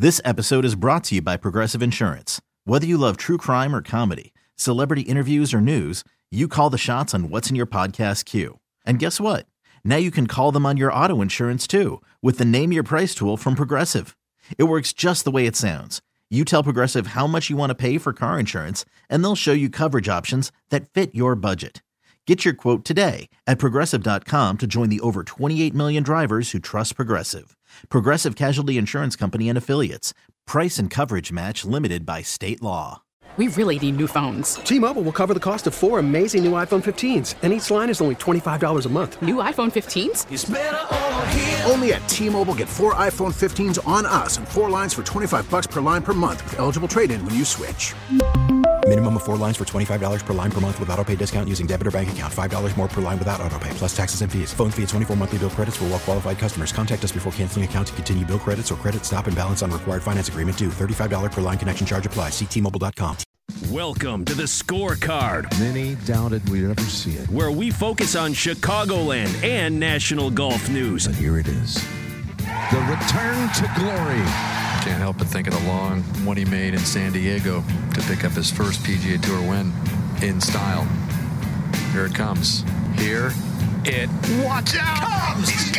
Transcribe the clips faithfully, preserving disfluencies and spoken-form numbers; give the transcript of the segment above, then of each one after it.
This episode is brought to you by Progressive Insurance. Whether you love true crime or comedy, celebrity interviews or news, you call the shots on what's in your podcast queue. And guess what? Now you can call them on your auto insurance too with the Name Your Price tool from Progressive. It works just the way it sounds. You tell Progressive how much you want to pay for car insurance, and they'll show you coverage options that fit your budget. Get your quote today at Progressive dot com to join the over twenty-eight million drivers who trust Progressive. Progressive Casualty Insurance Company and Affiliates. Price and coverage match limited by state law. We really need new phones. T-Mobile will cover the cost of four amazing new iPhone fifteens, and each line is only twenty-five dollars a month. New iPhone fifteens? It's better over here. Only at T-Mobile, get four iPhone fifteens on us and four lines for twenty-five bucks per line per month with eligible trade-in when you switch. Minimum of four lines for twenty-five dollars per line per month with autopay discount using debit or bank account. five dollars more per line without autopay, plus taxes and fees. Phone fee at twenty-four monthly bill credits for well-qualified customers. Contact us before canceling account to continue bill credits or credit stop and balance on required finance agreement due. thirty-five dollars per line connection charge applies. See T Mobile dot com. Welcome to the Scorecard. Many doubted we'd ever see it. Where we focus on Chicagoland and national golf news. But here it is. The return to glory. Can't help but think of the long one he made in San Diego to pick up his first P G A Tour win in style. Here it comes. Here it watch out comes. He's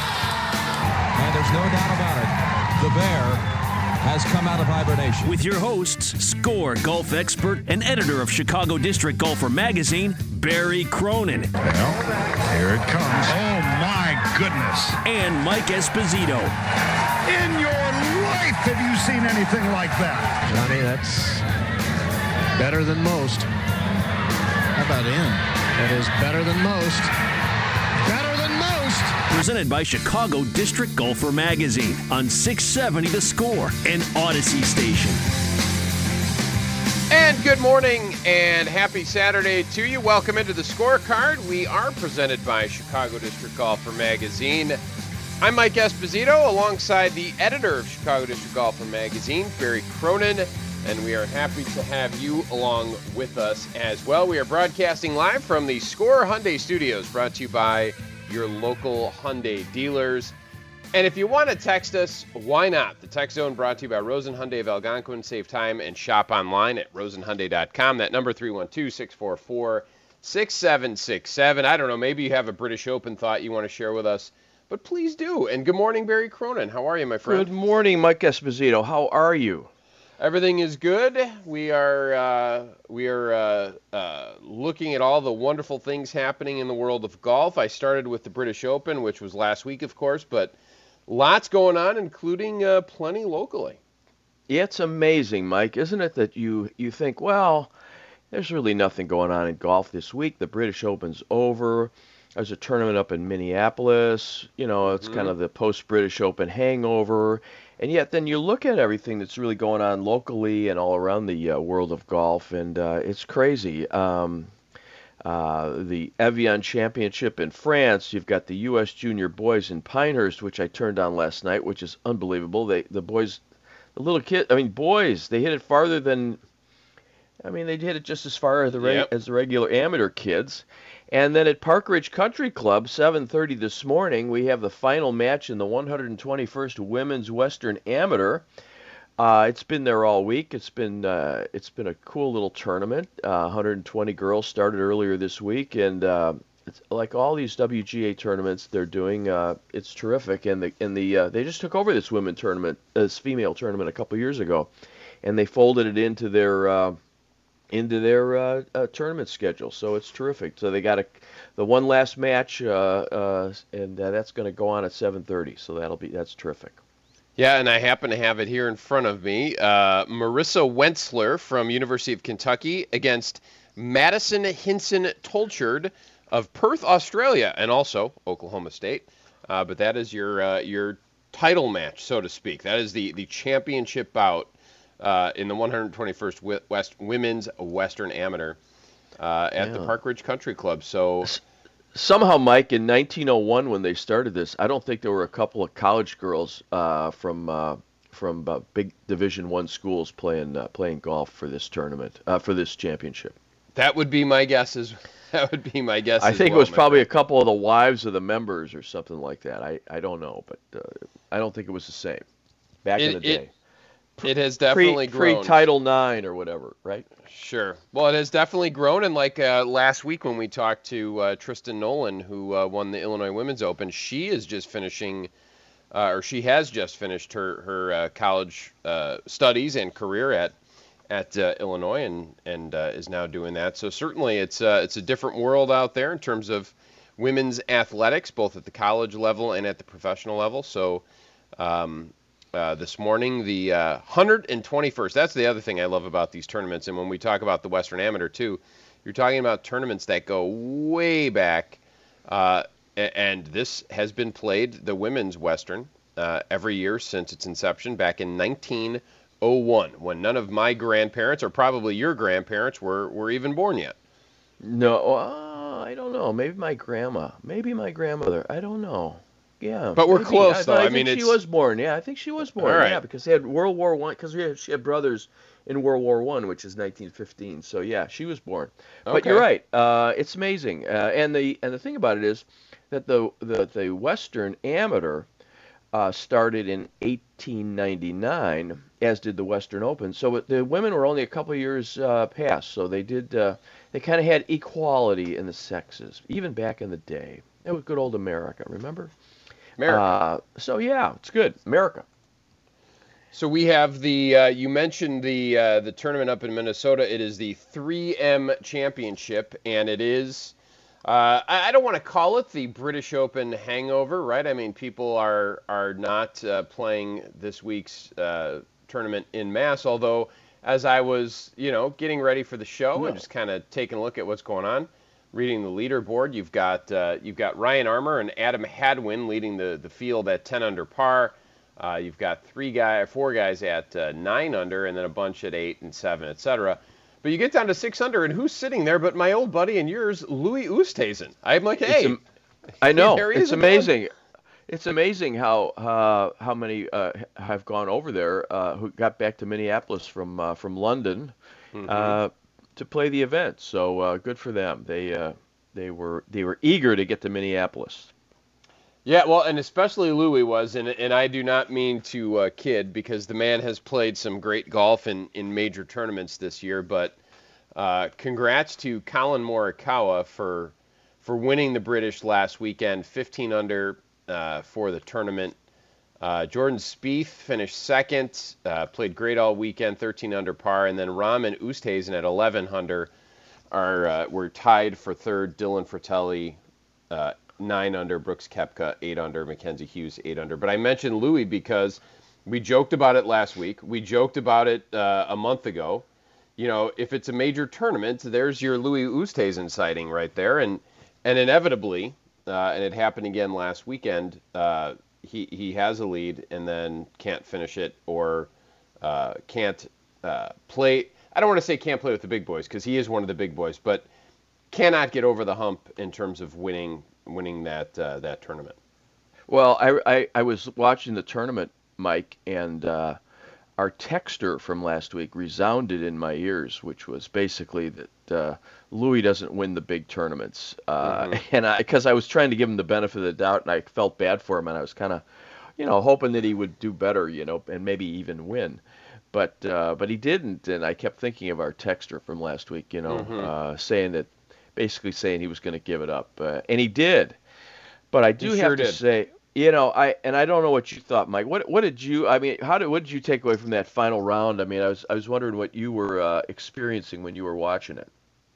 gone! And there's no doubt about it. The Bear has come out of hibernation. With your hosts, Score golf expert and editor of Chicago District Golfer magazine, Barry Cronin. Well, here it comes. Oh, my goodness. And Mike Esposito. In your life, have you seen anything like that? Johnny, that's better than most. How about in? That is better than most. Better than most. Presented by Chicago District Golfer magazine on six seventy The Score and Odyssey Station. And good morning and happy Saturday to you. Welcome into the Scorecard. We are presented by Chicago District Golfer magazine. I'm Mike Esposito alongside the editor of Chicago District Golfer magazine, Barry Cronin, and we are happy to have you along with us as well. We are broadcasting live from the Score Hyundai Studios, brought to you by your local Hyundai dealers. And if you want to text us, why not? The text zone brought to you by Rosen Hyundai of Algonquin. Save time and shop online at rosen hyundai dot com. That number, three one two, six four four, six seven six seven. I don't know, maybe you have a British Open thought you want to share with us, but please do. And good morning, Barry Cronin. How are you, my friend? Good morning, Mike Esposito. How are you? Everything is good. We are uh, we are uh, uh, looking at all the wonderful things happening in the world of golf. I started with the British Open, which was last week, of course, but lots going on, including uh, plenty locally. Yeah, it's amazing, Mike, isn't it, that you, you think, well, there's really nothing going on in golf this week. The British Open's over. There's a tournament up in Minneapolis. You know, it's mm-hmm. kind of the post-British Open hangover. And yet then you look at everything that's really going on locally and all around the uh, world of golf, and uh, it's crazy. Um, uh, the Evian Championship in France, you've got the U S Junior Boys in Pinehurst, which I turned on last night, which is unbelievable. They, the boys, the little kid, I mean, boys, they hit it farther than, I mean, they hit it just as far as the, reg, yep. as the regular amateur kids. And then at Park Ridge Country Club, seven thirty this morning, we have the final match in the one hundred twenty-first Women's Western Amateur. Uh, it's been there all week. It's been uh, it's been a cool little tournament. Uh, one hundred twenty girls started earlier this week, and uh, it's like all these W G A tournaments they're doing. Uh, it's terrific, and the and the uh, they just took over this women tournament, this female tournament a couple years ago, and they folded it into their. Uh, into their uh, uh, tournament schedule, so it's terrific. So they got a, the one last match, uh, uh, and uh, that's going to go on at seven thirty. So that'll be that's terrific. Yeah, and I happen to have it here in front of me. Uh, Marissa Wentzler from University of Kentucky against Madison Hinson Tolchard of Perth, Australia, and also Oklahoma State. Uh, but that is your uh, your title match, so to speak. That is the the championship bout. Uh, in the one hundred twenty-first West Women's Western Amateur uh, at yeah. the Park Ridge Country Club. So somehow, Mike, in nineteen oh one when they started this, I don't think there were a couple of college girls uh, from uh, from uh, big Division One schools playing uh, playing golf for this tournament uh, for this championship. That would be my guess. As that would be my guess. I as think well, it was probably friend. a couple of the wives of the members or something like that. I, I don't know, but uh, I don't think it was the same back it, in the day. It, It has definitely pre, grown. Pre-Title nine or whatever, right? Sure. Well, it has definitely grown, and like uh, last week when we talked to uh, Tristan Nolan, who uh, won the Illinois Women's Open, she is just finishing, uh, or she has just finished her her uh, college uh, studies and career at at uh, Illinois, and and uh, is now doing that. So certainly, it's uh, it's a different world out there in terms of women's athletics, both at the college level and at the professional level. So. Um, Uh, this morning, the uh, one hundred twenty-first. That's the other thing I love about these tournaments. And when we talk about the Western Amateur, too, you're talking about tournaments that go way back. Uh, and this has been played, the women's Western, uh, every year since its inception back in nineteen oh one, when none of my grandparents, or probably your grandparents, were, were even born yet. No, uh, I don't know. Maybe my grandma. Maybe my grandmother. I don't know. Yeah, but we're maybe. close I, though. I, I think mean, she it's... was born. Yeah, I think she was born. Right. Yeah, because they had World War One. Because she had brothers in World War One, which is nineteen fifteen. So yeah, she was born. Okay. But you're right. Uh, it's amazing. Uh, and the and the thing about it is that the the, the Western Amateur uh, started in eighteen ninety-nine, as did the Western Open. So the women were only a couple of years uh, past. So they did. Uh, they kind of had equality in the sexes, even back in the day. It was good old America. Remember? America. Uh, so yeah, it's good, America. So we have the. Uh, you mentioned the uh, the tournament up in Minnesota. It is the three M Championship, and it is. Uh, I, I don't want to call it the British Open hangover, right? I mean, people are are not uh, playing this week's uh, tournament in mass. Although, as I was, you know, getting ready for the show No. and just kind of taking a look at what's going on. Reading the leaderboard, you've got uh, you've got Ryan Armour and Adam Hadwin leading the, the field at ten under par. Uh, you've got three guy, four guys at uh, nine under, and then a bunch at eight and seven, et cetera. But you get down to six under, and who's sitting there but my old buddy and yours, Louis Oosthuizen? I'm like, hey, am- I know there he it's is amazing. It's amazing how uh, how many uh, have gone over there uh, who got back to Minneapolis from uh, from London. Mm-hmm. Uh, to play the event, so uh, good for them. They uh, they were they were eager to get to Minneapolis. Yeah, well, and especially Louis was, and and I do not mean to uh, kid, because the man has played some great golf in, in major tournaments this year. But uh, congrats to Colin Morikawa for for winning the British last weekend, fifteen under uh, for the tournament. Uh, Jordan Spieth finished second, uh, played great all weekend, thirteen under par, and then Rahm and Oosthuizen at eleven under are uh, were tied for third. Dylan Fratelli, uh, nine under, Brooks Koepka, eight under, Mackenzie Hughes, eight under. But I mentioned Louis because we joked about it last week. We joked about it uh, a month ago. You know, if it's a major tournament, there's your Louis Oosthuizen sighting right there, and and inevitably, uh, and it happened again last weekend. Uh, He he has a lead and then can't finish it, or uh, can't uh, play. I don't want to say can't play with the big boys, because he is one of the big boys, but cannot get over the hump in terms of winning winning that uh, that tournament. Well, I, I, I was watching the tournament, Mike, and uh, our texter from last week resounded in my ears, which was basically that uh, Louis doesn't win the big tournaments. Uh, mm-hmm. And because I, I was trying to give him the benefit of the doubt, and I felt bad for him, and I was kind of, you know, hoping that he would do better, you know, and maybe even win. But uh, but he didn't, and I kept thinking of our texter from last week, you know, mm-hmm. uh, saying that, basically saying he was going to give it up, uh, and he did. But I do he have sure to did. say, you know, I and I don't know what you thought, Mike. What what did you? I mean, how did what did you take away from that final round? I mean, I was I was wondering what you were uh, experiencing when you were watching it.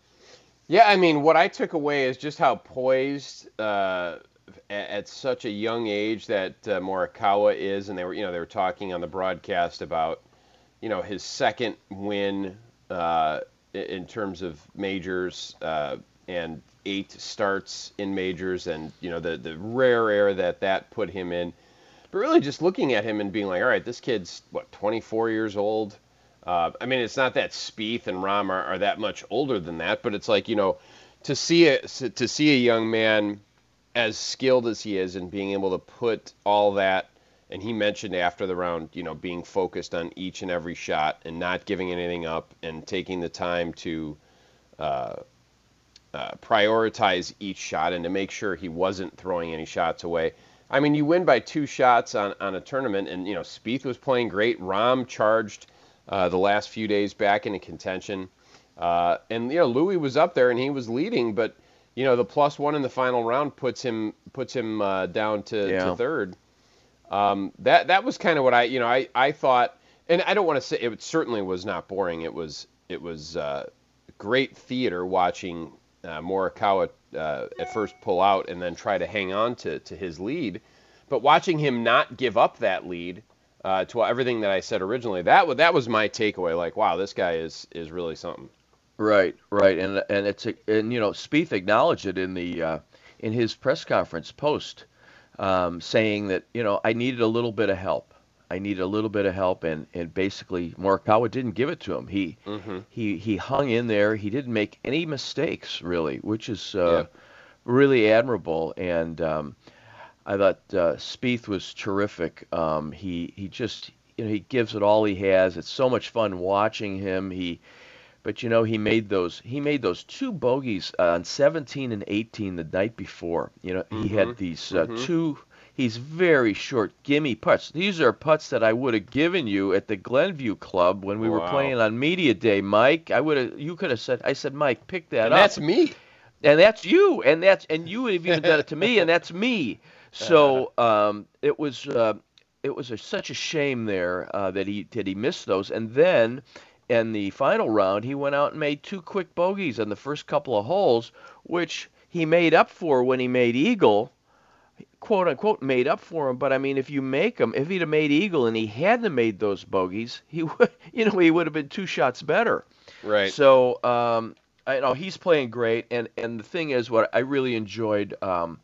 Yeah, I mean, what I took away is just how poised uh, at, at such a young age that uh, Morikawa is, and they were, you know, they were talking on the broadcast about, you know, his second win uh, in terms of majors uh, and eight starts in majors, and you know the the rare air that that put him in. But really, just looking at him and being like, all right, this kid's what, twenty-four years old. Uh, I mean, it's not that Spieth and Rahm are, are that much older than that, but it's like, you know, to see a, to see a young man as skilled as he is and being able to put all that, and he mentioned after the round, you know, being focused on each and every shot and not giving anything up and taking the time to uh, uh, prioritize each shot and to make sure he wasn't throwing any shots away. I mean, you win by two shots on, on a tournament, and, you know, Spieth was playing great. Rahm charged uh, the last few days back into contention. Uh, and, you know, Louis was up there, and he was leading, but, you know, the plus one in the final round puts him puts him uh, down to, yeah. to third. Um, that that was kind of what I, you know, I, I thought, and I don't want to say, it certainly was not boring. It was, it was uh, great theater watching uh, Morikawa uh, at first pull out and then try to hang on to, to his lead. But watching him not give up that lead uh, to everything that I said originally, that, that was my takeaway. Like, wow, this guy is, is really something. Right, right, and and it's a, and you know Spieth acknowledged it in the uh, in his press conference post, um, saying that you know I needed a little bit of help. I needed a little bit of help, and, and basically Morikawa didn't give it to him. He mm-hmm. he he hung in there. He didn't make any mistakes really, which is uh, yeah. really admirable. And um, I thought uh, Spieth was terrific. Um, he he just you know he gives it all he has. It's so much fun watching him. He But you know he made those he made those two bogeys uh, on seventeen and eighteen the night before. You know mm-hmm. he had these uh, mm-hmm. two. He's very short gimme putts. These are putts that I would have given you at the Glenview Club when we wow. were playing on Media Day, Mike. I would have. You could have said. I said, Mike, pick that and up. That's me. And that's you. And that's and you would have even done it to me. And that's me. So um, it was uh, it was a, such a shame there uh, that he did he missed those. And then in the final round, he went out and made two quick bogeys on the first couple of holes, which he made up for when he made eagle. Quote unquote made up for him, but I mean, if you make him, if he'd have made eagle and he hadn't made those bogeys, he would, you know, he would have been two shots better. Right. So, um, I know he's playing great, and and the thing is, what I really enjoyed, um,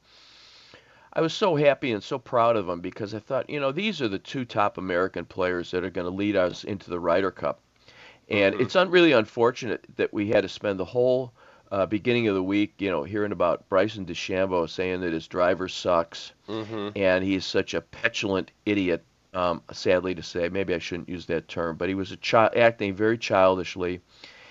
I was so happy and so proud of him because I thought, you know, these are the two top American players that are going to lead us into the Ryder Cup, and mm-hmm. it's un- really unfortunate that we had to spend the whole Uh, beginning of the week, you know, hearing about Bryson DeChambeau saying that his driver sucks, mm-hmm. and he's such a petulant idiot, um, sadly to say. Maybe I shouldn't use that term, but he was a child, acting very childishly,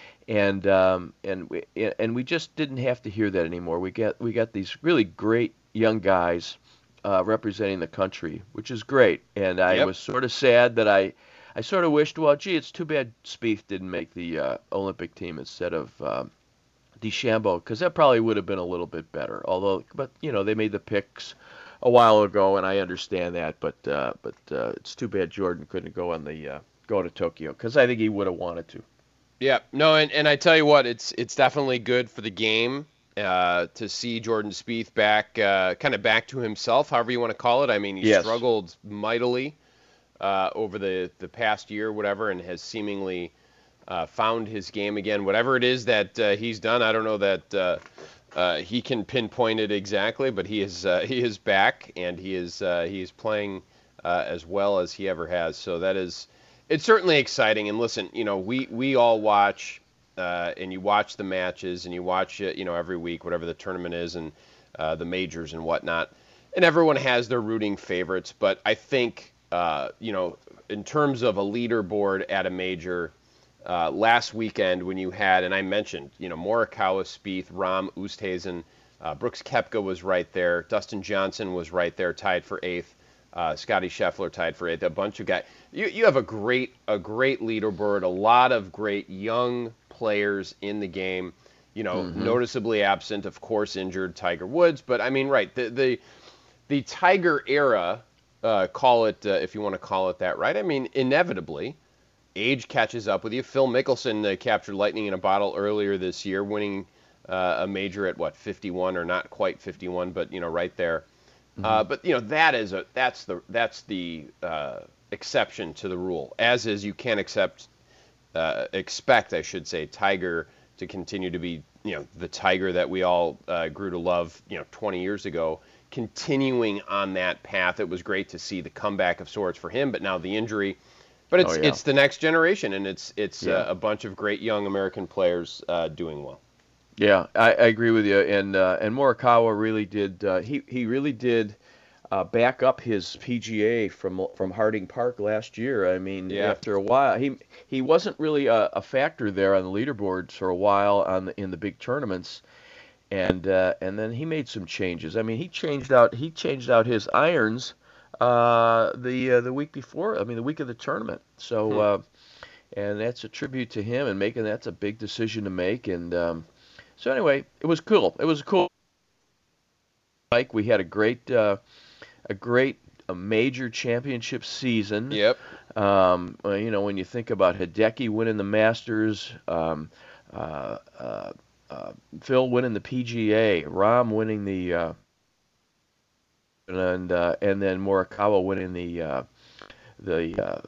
and um, and we and we just didn't have to hear that anymore. We got we got these really great young guys uh, representing the country, which is great. And I yep. was sort of sad that I I sort of wished, well, gee, it's too bad Spieth didn't make the uh, Olympic team instead of Um, DeChambeau, because that probably would have been a little bit better. Although, but you know, they made the picks a while ago, and I understand that. But uh, but uh, it's too bad Jordan couldn't go on the uh, go to Tokyo, because I think he would have wanted to. Yeah, no, and, and I tell you what, it's it's definitely good for the game uh, to see Jordan Spieth back, uh, kind of back to himself, however you want to call it. I mean, he yes. struggled mightily uh, over the the past year, whatever, and has seemingly Uh, found his game again. Whatever it is that uh, he's done, I don't know that uh, uh, he can pinpoint it exactly, but he is uh, he is back, and he is uh, he is playing uh, as well as he ever has. So that is, it's certainly exciting. And listen, you know, we we all watch, uh, and you watch the matches, and you watch it, you know, every week, whatever the tournament is, and uh, the majors and whatnot, and everyone has their rooting favorites. But I think, uh, you know, in terms of a leaderboard at a major. Uh, last weekend when you had, and I mentioned, you know, Morikawa, Spieth, Rahm, Oosthuizen, uh, Brooks Koepka was right there. Dustin Johnson was right there, tied for eighth. Uh, Scotty Scheffler tied for eighth. A bunch of guys. You you have a great a great leaderboard. A lot of great young players in the game. You know, mm-hmm. noticeably absent, of course, injured Tiger Woods. But I mean, right, the the the Tiger era, uh, call it uh, if you want to call it that, right? I mean, inevitably. Age catches up with you. Phil Mickelson uh, captured lightning in a bottle earlier this year, winning uh, a major at what fifty-one, or not quite fifty-one, but you know right there. Mm-hmm. Uh, but you know that is a that's the that's the uh, exception to the rule. As is, you can't accept uh, expect I should say Tiger to continue to be you know the Tiger that we all uh, grew to love you know twenty years ago. Continuing on that path, it was great to see the comeback of sorts for him, but now the injury. But it's oh, yeah. it's the next generation, and it's it's yeah. uh, a bunch of great young American players uh, doing well. Yeah, I, I agree with you. And uh, and Morikawa really did uh, he he really did uh, back up his P G A from from Harding Park last year. I mean, yeah. after a while, he he wasn't really a, a factor there on the leaderboards for a while on the, in the big tournaments. and uh, and then he made some changes. I mean, he changed out he changed out his irons uh, the uh, the week before. I mean, the week of the tournament. So, hmm. uh, and that's a tribute to him and making that's a big decision to make. And um, so anyway, it was cool. It was cool. Mike, we had a great uh, a great a major championship season. Yep. Um, you know, when you think about Hideki winning the Masters, um, uh, uh, uh, Phil winning the P G A, Rahm winning the, uh, and uh, and then Morikawa winning the uh, the uh,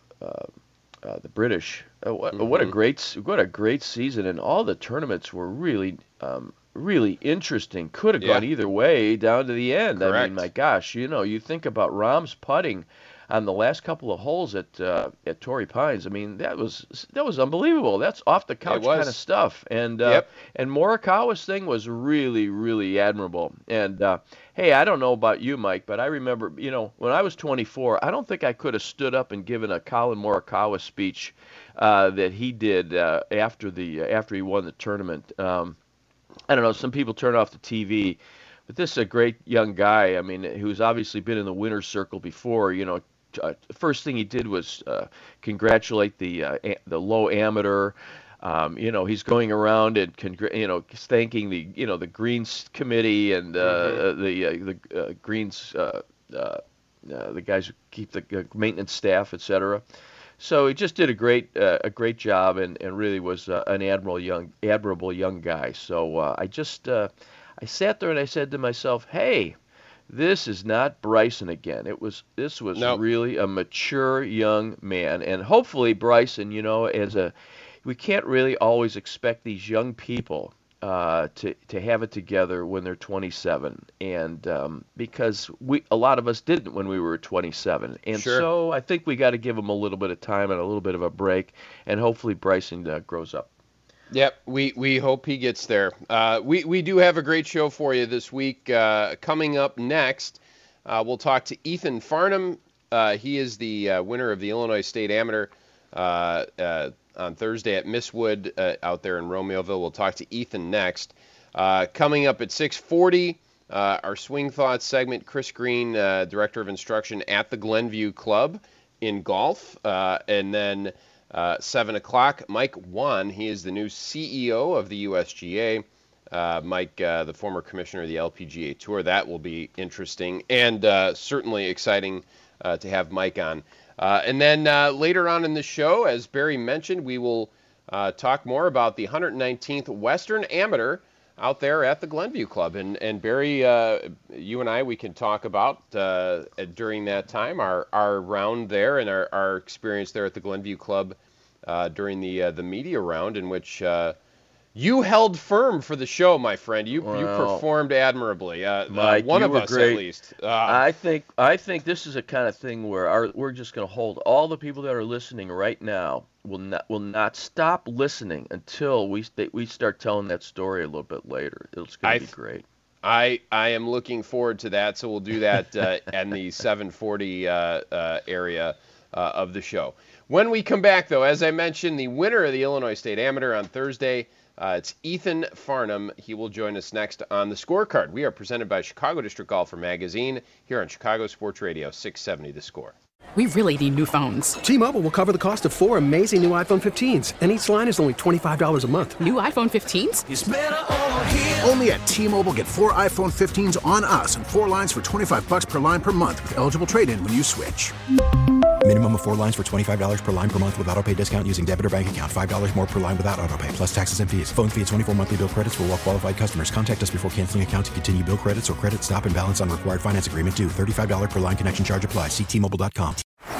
uh, uh, the British. Uh, what, mm-hmm. what a great what a great season, and all the tournaments were really. Um, really interesting. Could have gone yeah. either way down to the end. Correct. I mean, my gosh, you know, you think about Rahm's putting on the last couple of holes at uh, at Torrey Pines. I mean, that was that was unbelievable. That's off the couch kind of stuff. And uh, yep. and Morikawa's thing was really, really admirable. And uh, hey, I don't know about you, Mike, but I remember, you know, when I was twenty-four, I don't think I could have stood up and given a Colin Morikawa speech uh, that he did uh, after the uh, after he won the tournament. Um, I don't know, some people turn off the T V, but this is a great young guy, I mean, who's obviously been in the winner's circle before. You know, uh, first thing he did was uh, congratulate the uh, a- the low amateur. Um, you know, he's going around and, congr- you know, thanking the, you know, the Greens Committee and uh, mm-hmm. the uh, the uh, Greens, uh, uh, uh, the guys who keep the uh, maintenance staff, et cetera. So he just did a great uh, a great job, and, and really was uh, an admirable young admirable young guy. So uh, I just uh, I sat there and I said to myself, hey, this is not Bryson again. It was this was nope. really a mature young man, and hopefully Bryson, you know, as a we can't really always expect these young people uh, to to have it together when they're twenty-seven, and um, because we a lot of us didn't when we were twenty-seven, and sure. so I think we got to give them a little bit of time and a little bit of a break, and hopefully Bryson uh, grows up. Yep, we, we hope he gets there. Uh, we we do have a great show for you this week. Uh, coming up next, uh, we'll talk to Ethan Farnham. Uh, he is the uh, winner of the Illinois State Amateur. Uh, uh, on Thursday at Mistwood uh, out there in Romeoville. We'll talk to Ethan next. Uh, coming up at six forty, uh, our Swing Thoughts segment, Chris Green, uh, Director of Instruction at the Glenview Club in golf. Uh, and then uh, seven o'clock, Mike Wan. He is the new C E O of the U S G A. Uh, Mike, uh, the former commissioner of the L P G A Tour. That will be interesting and uh, certainly exciting uh, to have Mike on. Uh, and then uh, later on in the show, as Barry mentioned, we will uh, talk more about the one hundred nineteenth Western Amateur out there at the Glenview Club. And, and Barry, uh, you and I, we can talk about uh, during that time our, our round there and our, our experience there at the Glenview Club uh, during the uh, the media round, in which uh, you held firm for the show, my friend. You well, you performed admirably. Uh, Mike, uh, one you of were us, great. at least. Uh, I think I think this is a kind of thing where our, we're just going to hold all the people that are listening right now will not will not stop listening until we st- we start telling that story a little bit later. It's going to be great. I I am looking forward to that. So we'll do that uh, in the seven forty uh, uh, area uh, of the show. When we come back, though, as I mentioned, the winner of the Illinois State Amateur on Thursday. Uh, it's Ethan Farnham. He will join us next on the Scorecard. We are presented by Chicago District Golfer Magazine here on Chicago Sports Radio six seventy The Score. We really need new phones. T-Mobile will cover the cost of four amazing new iPhone fifteens, and each line is only twenty-five dollars a month. New iPhone fifteens? It's better over here. Only at T-Mobile, get four iPhone fifteens on us and four lines for twenty-five dollars per line per month with eligible trade-in when you switch. Minimum of four lines for twenty-five dollars per line per month with autopay discount using debit or bank account. five dollars more per line without autopay, plus taxes and fees. Phone fee at twenty-four monthly bill credits for well-qualified customers. Contact us before canceling account to continue bill credits or credit stop and balance on required finance agreement due. thirty-five dollars per line connection charge applies. See T Mobile dot com.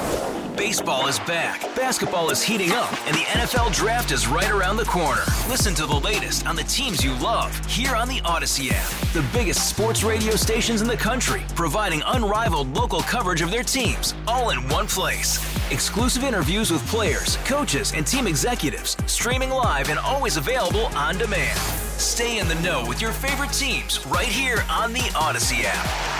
Baseball is back, basketball is heating up, and the N F L Draft is right around the corner. Listen to the latest on the teams you love here on the Odyssey app. The biggest sports radio stations in the country, providing unrivaled local coverage of their teams, all in one place. Exclusive interviews with players, coaches, and team executives, streaming live and always available on demand. Stay in the know with your favorite teams right here on the Odyssey app.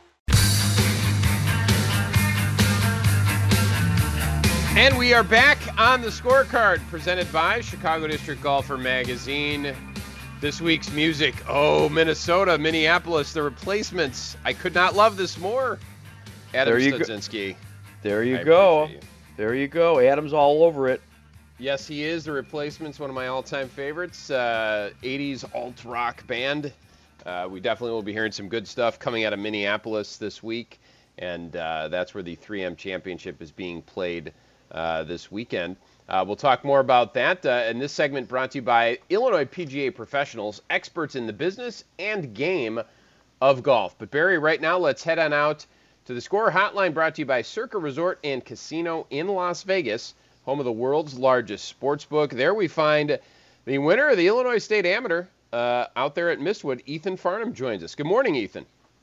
And we are back on the scorecard, presented by Chicago District Golfer Magazine. This week's music, oh, Minnesota, Minneapolis, the replacements. I could not love this more. Adam there you Studzinski. Go. There you I go. You. There you go. Adam's all over it. Yes, he is. The Replacements, one of my all-time favorites. Uh, eighties alt-rock band. Uh, we definitely will be hearing some good stuff coming out of Minneapolis this week, and uh, that's where the three M Championship is being played uh, this weekend. Uh, we'll talk more about that. Uh, and this segment brought to you by Illinois P G A professionals, experts in the business and game of golf. But Barry, right now, let's head on out to the Score Hotline, brought to you by Circa Resort and Casino in Las Vegas, home of the world's largest sports book. There we find the winner of the Illinois State Amateur uh, out there at Mistwood. Ethan Farnham joins us. Good morning, Ethan.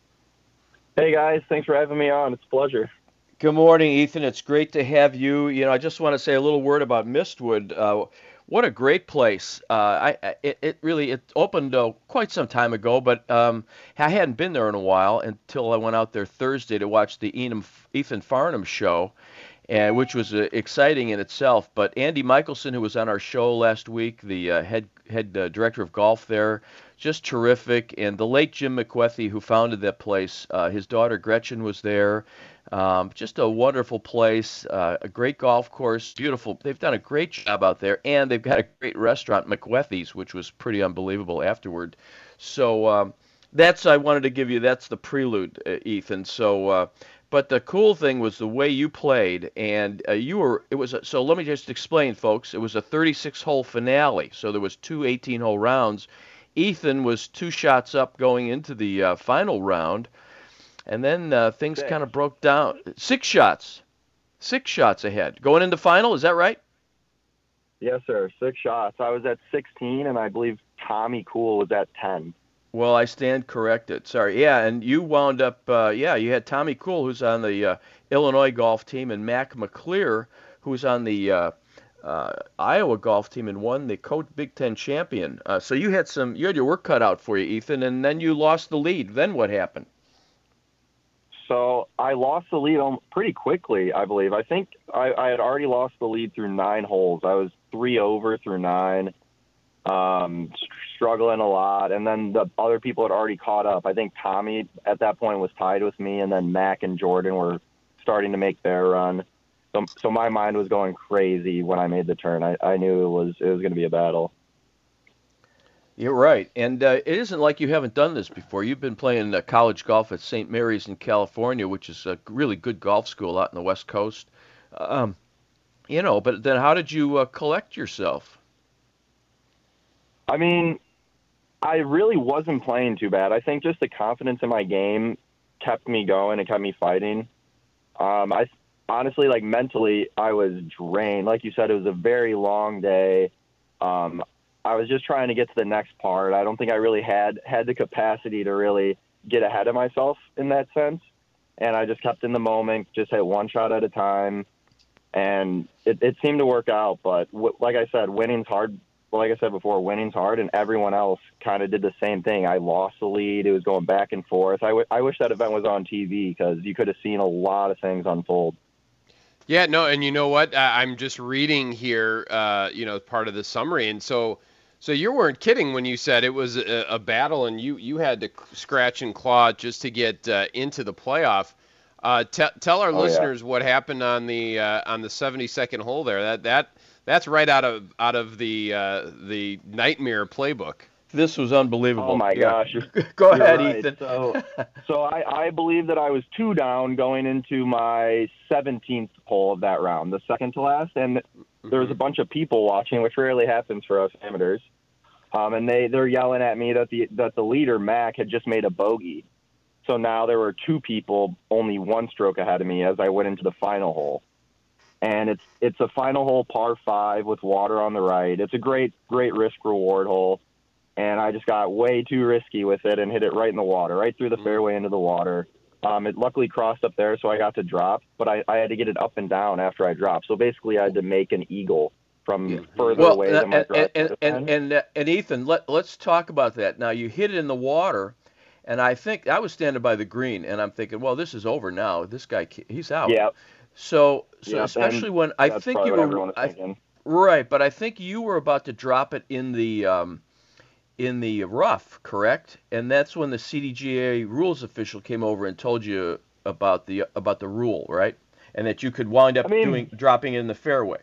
Hey, guys. Thanks for having me on. It's a pleasure. Good morning, Ethan. It's great to have you. You know, I just want to say a little word about Mistwood. Uh, what a great place. Uh, I it, it really it opened uh, quite some time ago, but um, I hadn't been there in a while until I went out there Thursday to watch the Enum, Ethan Farnham show, and which was uh, exciting in itself. But Andy Michelson, who was on our show last week, the uh, head head uh, director of golf there, just terrific. And the late Jim McWethy, who founded that place, uh, his daughter Gretchen was there. Um, just a wonderful place, uh, a great golf course, beautiful. They've done a great job out there, and they've got a great restaurant, McWethy's, which was pretty unbelievable afterward. So um, that's I wanted to give you. That's the prelude, uh, Ethan. So, uh, but the cool thing was the way you played, and uh, you were. It was a, so. Let me just explain, folks. It was a thirty-six hole finale, so there was two eighteen hole rounds. Ethan was two shots up going into the uh, final round. And then uh, things kind of broke down. Six shots. Six shots ahead. Going into final, is that right? Yes, sir. Six shots. I was at sixteen, and I believe Tommy Cool was at ten. Well, I stand corrected. Sorry. Yeah, and you wound up, uh, yeah, you had Tommy Cool, who's on the uh, Illinois golf team, and Mac McClear, who's on the uh, uh, Iowa golf team and won the Coach Big Ten champion. Uh, so you had some, you had your work cut out for you, Ethan, and then you lost the lead. Then what happened? So I lost the lead pretty quickly, I believe. I think I, I had already lost the lead through nine holes. I was three over through nine, um, struggling a lot. And then the other people had already caught up. I think Tommy at that point was tied with me, and then Mac and Jordan were starting to make their run. So, so my mind was going crazy when I made the turn. I, I knew it was it was going to be a battle. You're right, and uh, it isn't like you haven't done this before. You've been playing uh, college golf at Saint Mary's in California, which is a really good golf school out in the West Coast. Um, you know, but then how did you uh, collect yourself? I mean, I really wasn't playing too bad. I think just the confidence in my game kept me going and kept me fighting. Um, I honestly, like mentally, I was drained. Like you said, it was a very long day. Um, I was just trying to get to the next part. I don't think I really had, had the capacity to really get ahead of myself in that sense. And I just kept in the moment, just hit one shot at a time. And it, it seemed to work out. But w- like I said, winning's hard. Like I said before, winning's hard. And everyone else kind of did the same thing. I lost the lead. It was going back and forth. I, w- I wish that event was on T V because you could have seen a lot of things unfold. Yeah, no, and you know what? Uh, I'm just reading here, uh, you know, part of the summary. And so... So you weren't kidding when you said it was a, a battle and you, you had to scratch and claw just to get uh, into the playoff. Uh, t- tell our oh, listeners yeah. what happened on the uh, on the seventy-second hole there. That that that's right out of out of the uh, the nightmare playbook. This was unbelievable. Oh my yeah. gosh! You're, Go you're ahead, right. Ethan. So, so I, I believe that I was two down going into my seventeenth hole of that round, the second to last, and mm-hmm. there was a bunch of people watching, which rarely happens for us amateurs. Um, and they, they're yelling at me that the that the leader, Mac, had just made a bogey. So now there were two people only one stroke ahead of me as I went into the final hole. And it's it's a final hole par five with water on the right. It's a great, great risk-reward hole. And I just got way too risky with it and hit it right in the water, right through the fairway into the water. Um, it luckily crossed up there, so I got to drop. But I, I had to get it up and down after I dropped. So basically I had to make an eagle from yeah. further well, away than my and, drive. And, and, and, uh, and Ethan, let, let's talk about that. Now, you hit it in the water, and I think I was standing by the green, and I'm thinking, well, this is over now. This guy, he's out. Yeah. So, so Yep, especially and when I that's think probably you what were everyone was I, thinking. right, but I think you were about to drop it in the um, in the rough, correct? And that's when the C D G A rules official came over and told you about the about the rule, right? And that you could wind up I mean, doing dropping it in the fairway.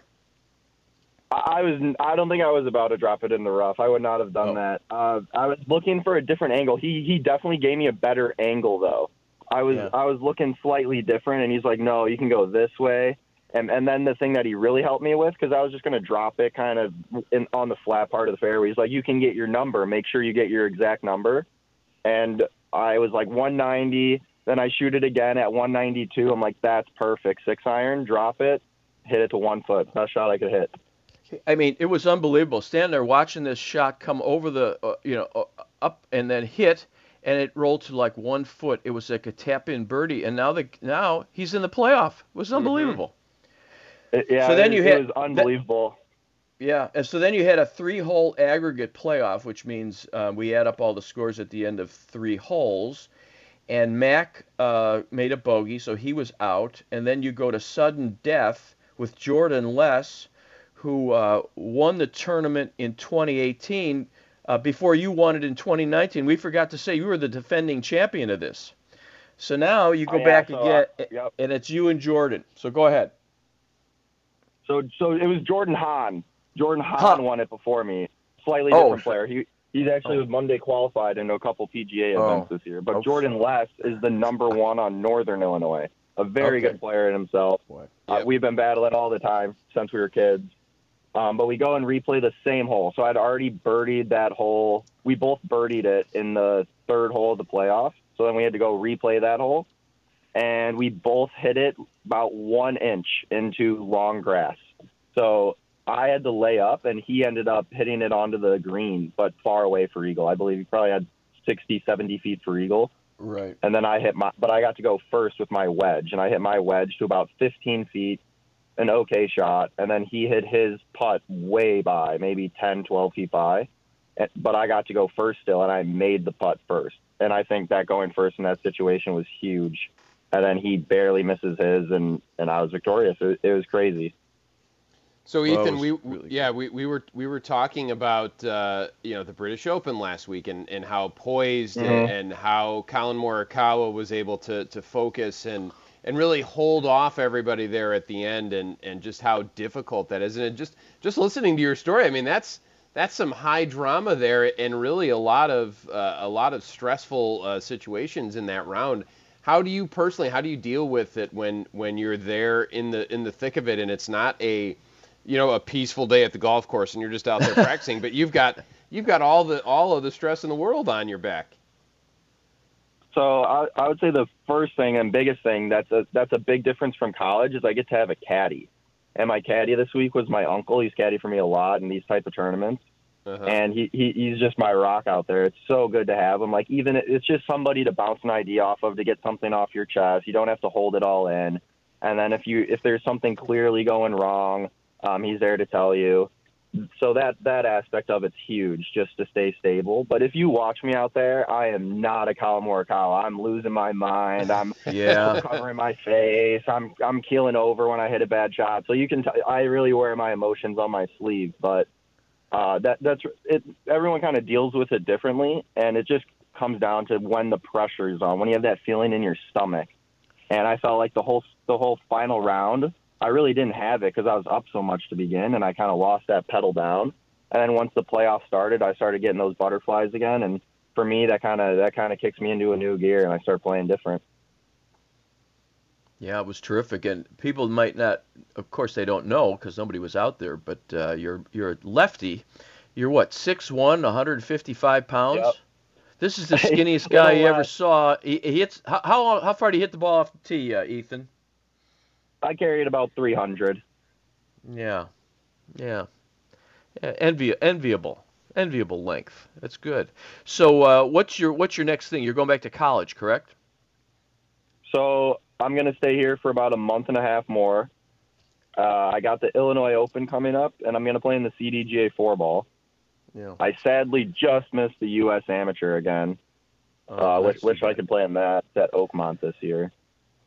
I was. I don't think I was about to drop it in the rough. I would not have done Oh. that. Uh, I was looking for a different angle. He he definitely gave me a better angle though. I was Yeah. I was looking slightly different, and he's like, no, you can go this way. And and then the thing that he really helped me with, because I was just going to drop it kind of in, on the flat part of the fairway. He's like, you can get your number. Make sure you get your exact number. And I was like one ninety. Then I shoot it again at one ninety-two. I'm like, that's perfect. Six iron, drop it, hit it to one foot. Best shot I could hit. I mean, it was unbelievable. Standing there watching this shot come over the, uh, you know, uh, up and then hit, and it rolled to like one foot. It was like a tap-in birdie, and now the now he's in the playoff. It was unbelievable. It, yeah, So then it, you it hit- was unbelievable. Yeah, and so then you had a three-hole aggregate playoff, which means uh, we add up all the scores at the end of three holes. And Mac uh, made a bogey, so he was out. And then you go to sudden death with Jordan Less, who uh, won the tournament in twenty eighteen uh, before you won it in twenty nineteen. We forgot to say you were the defending champion of this. So now you go Oh, yeah, back so, again, uh, yep. and it's you and Jordan. So go ahead. So so it was Jordan Hahn. Jordan Hahn Hahn. won it before me. Slightly Oh, different sure. player. He he's actually was Monday qualified in a couple P G A events Oh. this year. But Oh. Jordan Less is the number one on Northern Illinois. A very Okay. good player in himself. Boy. Uh, Yep. we've been battling all the time since we were kids. Um, but we go and replay the same hole. So I'd already birdied that hole. We both birdied it in the third hole of the playoff. So then we had to go replay that hole. And we both hit it about one inch into long grass. So I had to lay up, and he ended up hitting it onto the green, but far away for eagle. I believe he probably had sixty, seventy feet for eagle. Right. And then I hit my, but I got to go first with my wedge, and I hit my wedge to about fifteen feet, an okay shot. And then he hit his putt way by, maybe ten, twelve feet by. And- But I got to go first still, and I made the putt first. And I think that going first in that situation was huge. And then he barely misses his, and, and I was victorious. It, it was crazy. So Well, Ethan, it we was really yeah we, we were we were talking about uh, you know the British Open last week and, and how poised Mhm. and, and how Colin Morikawa was able to, to focus and, and really hold off everybody there at the end and, and just how difficult that is. And just just listening to your story, I mean that's that's some high drama there and really a lot of uh, a lot of stressful uh, situations in that round. How do you personally how do you deal with it when when you're there in the in the thick of it and it's not a you know, a peaceful day at the golf course and you're just out there practicing, but you've got you've got all the all of the stress in the world on your back. So I, I would say the first thing and biggest thing that's a that's a big difference from college is I get to have a caddy. And my caddy this week was my uncle. He's caddy for me a lot in these type of tournaments. Uh-huh. And he, he he's just my rock out there. It's so good to have him. Like even it's just somebody to bounce an idea off of, to get something off your chest. You don't have to hold it all in. And then if you if there's something clearly going wrong, Um, he's there to tell you. So that, that aspect of it's huge, just to stay stable. But if you watch me out there, I am not a Colin Morikawa. I'm losing my mind. I'm Yeah. covering my face. I'm I'm keeling over when I hit a bad shot. So you can. T- I really wear my emotions on my sleeve. But uh, that that's it. Everyone kind of deals with it differently, and it just comes down to when the pressure is on, when you have that feeling in your stomach. And I felt like the whole the whole final round, I really didn't have it because I was up so much to begin, and I kind of lost that pedal down. And then once the playoffs started, I started getting those butterflies again. And for me, that kind of that kind of kicks me into a new gear, and I start playing different. Yeah, it was terrific, and people might not, of course, they don't know because nobody was out there. But uh, you're you're a lefty. You're what, six one, one hundred fifty-five pounds. Yep. This is the skinniest guy you Little ever less. saw. He, he hits how, how how far did he hit the ball off the tee, uh, Ethan? I carried about three hundred. Yeah, yeah, yeah envi- enviable, enviable length. That's good. So, uh, what's your what's your next thing? You're going back to college, correct? So I'm going to stay here for about a month and a half more. Uh, I got the Illinois Open coming up, and I'm going to play in the C D G A four ball. Yeah. I sadly just missed the U S Amateur again. Oh, uh, that's wish, wish too I bad. could play in that at Oakmont this year.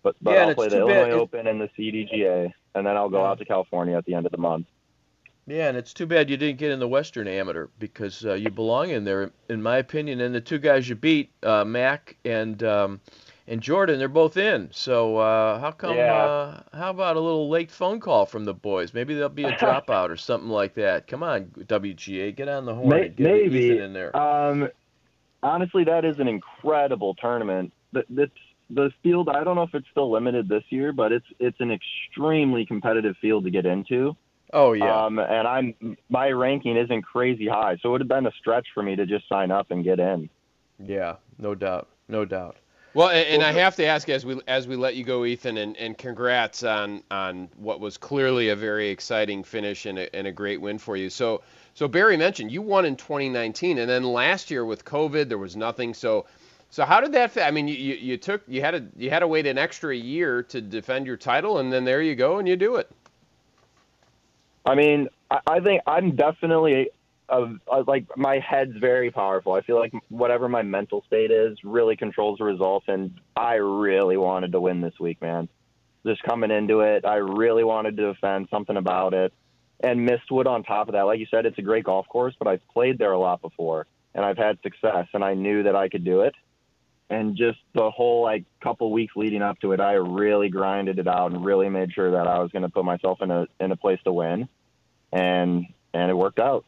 But, but Yeah, and I'll it's play the too bad- Illinois it- Open and the C D G A, and then I'll go Yeah. out to California at the end of the month. Yeah, and it's too bad you didn't get in the Western Amateur because uh, you belong in there, in my opinion. And the two guys you beat, uh, Mac and um, and Jordan, they're both in. So uh, how come? Yeah. Uh, how about a little late phone call from the boys? Maybe there'll be a dropout or something like that. Come on, W G A, get on the horn May- and get maybe Ethan in there. Um, honestly, that is an incredible tournament. The, the, the field, I don't know if it's still limited this year, but it's it's an extremely competitive field to get into. Oh yeah. Um, and I'm my ranking isn't crazy high, so it would have been a stretch for me to just sign up and get in. Yeah, no doubt, no doubt. Well, and, and I have to ask as we as we let you go, Ethan, and, and congrats on on what was clearly a very exciting finish and a, and a great win for you. So so Barry mentioned you won in twenty nineteen, and then last year with COVID there was nothing. So so how did that fit? I mean, you, you, you took you had to you had to wait an extra year to defend your title, and then there you go and you do it. I mean, I, I think I'm definitely a, a, like my head's very powerful. I feel like whatever my mental state is really controls the results, and I really wanted to win this week, man. Just coming into it, I really wanted to defend something about it, and Mistwood on top of that. Like you said, it's a great golf course, but I've played there a lot before, and I've had success, and I knew that I could do it. And just the whole like couple weeks leading up to it, I really grinded it out and really made sure that I was going to put myself in a in a place to win, and and it worked out.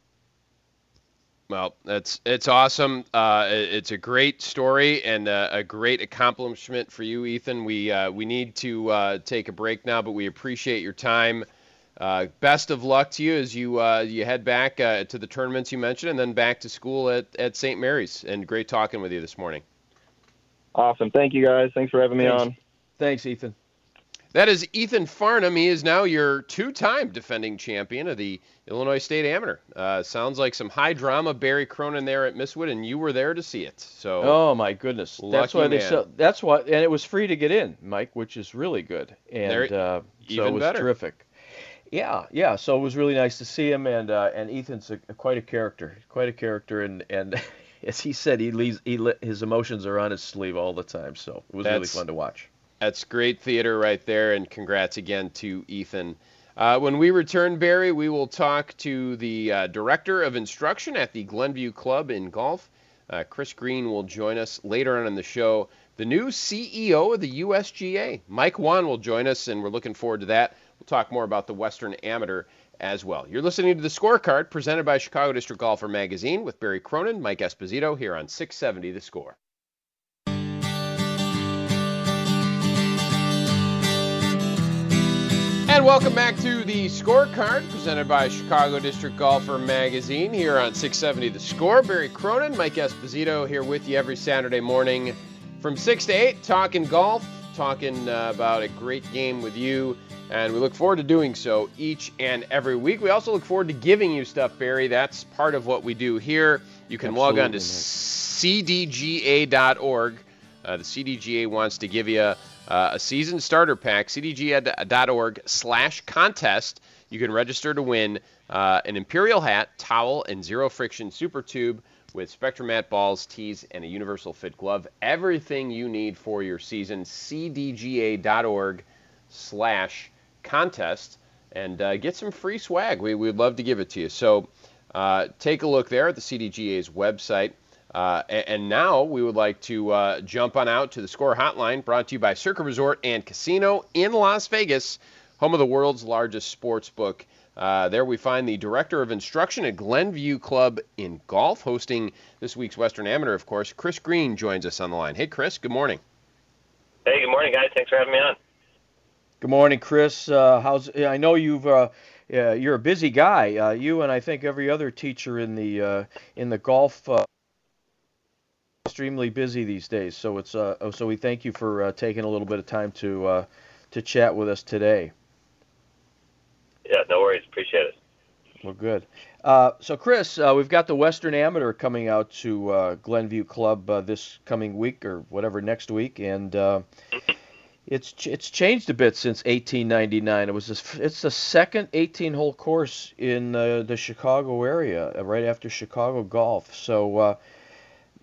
Well, that's it's awesome. Uh, it's a great story and a, a great accomplishment for you, Ethan. We uh, we need to uh, take a break now, but we appreciate your time. Uh, best of luck to you as you uh, you head back uh, to the tournaments you mentioned, and then back to school at, at Saint Mary's. And great talking with you this morning. Awesome. Thank you, guys. Thanks for having me Thanks. on. Thanks, Ethan. That is Ethan Farnham. He is now your two-time defending champion of the Illinois State Amateur. Uh, sounds like some high drama. Barry Cronin there at Mistwood, and you were there to see it. So. Oh my goodness, that's lucky why they man. sell, that's why, and it was free to get in, Mike, which is really good, and There- uh, so even it was better. terrific. Yeah, yeah. So it was really nice to see him, and uh, and Ethan's a, quite a character, quite a character, and and as he said, he leaves he let, his emotions are on his sleeve all the time. So it was really That's- fun to watch. That's great theater right there, and congrats again to Ethan. Uh, when we return, Barry, we will talk to the uh, Director of Instruction at the Glenview Club in golf. Uh, Chris Green will join us later on in the show. The new C E O of the U S G A, Mike Wan, will join us, and we're looking forward to that. We'll talk more about the Western Amateur as well. You're listening to The Scorecard, presented by Chicago District Golfer Magazine with Barry Cronin, Mike Esposito, here on six seventy The Score. And welcome back to the Scorecard, presented by Chicago District Golfer Magazine here on six seventy The Score. Barry Cronin, Mike Esposito here with you every Saturday morning from six to eight, talking golf, talking uh, about a great game with you, and we look forward to doing so each and every week. We also look forward to giving you stuff, Barry. That's part of what we do here. You can Absolutely, log on to Mike. C D G A dot org. Uh, the C D G A wants to give you uh, a season starter pack, C D G A dot org slash contest. You can register to win uh, an Imperial hat, towel, and zero friction super tube with Spectrum Mat balls, tees, and a universal fit glove. Everything you need for your season, C D G A dot org slash contest, and uh, get some free swag. We, we'd love to give it to you. So uh, take a look there at the C D G A's website. Uh, and, and now we would like to uh, jump on out to the Score Hotline, brought to you by Circa Resort and Casino in Las Vegas, home of the world's largest sports book. Uh, there we find the Director of Instruction at Glenview Club in golf, hosting this week's Western Amateur, of course. Chris Green joins us on the line. Hey, Chris, good morning. Hey, good morning, guys. Thanks for having me on. Good morning, Chris. Uh, how's I know you've uh, uh, you're a busy guy. Uh, you and I think every other teacher in the uh, in the golf. Uh, extremely busy these days, so it's uh, so we thank you for uh, taking a little bit of time to uh, to chat with us today. Yeah, no worries. Appreciate it. Well, good. Uh, so, Chris, uh, we've got the Western Amateur coming out to uh, Glenview Club uh, this coming week or whatever next week, and uh, it's ch- it's changed a bit since eighteen ninety-nine. It was this, it's the second eighteen-hole course in uh, the Chicago area, uh, right after Chicago Golf. So. Uh,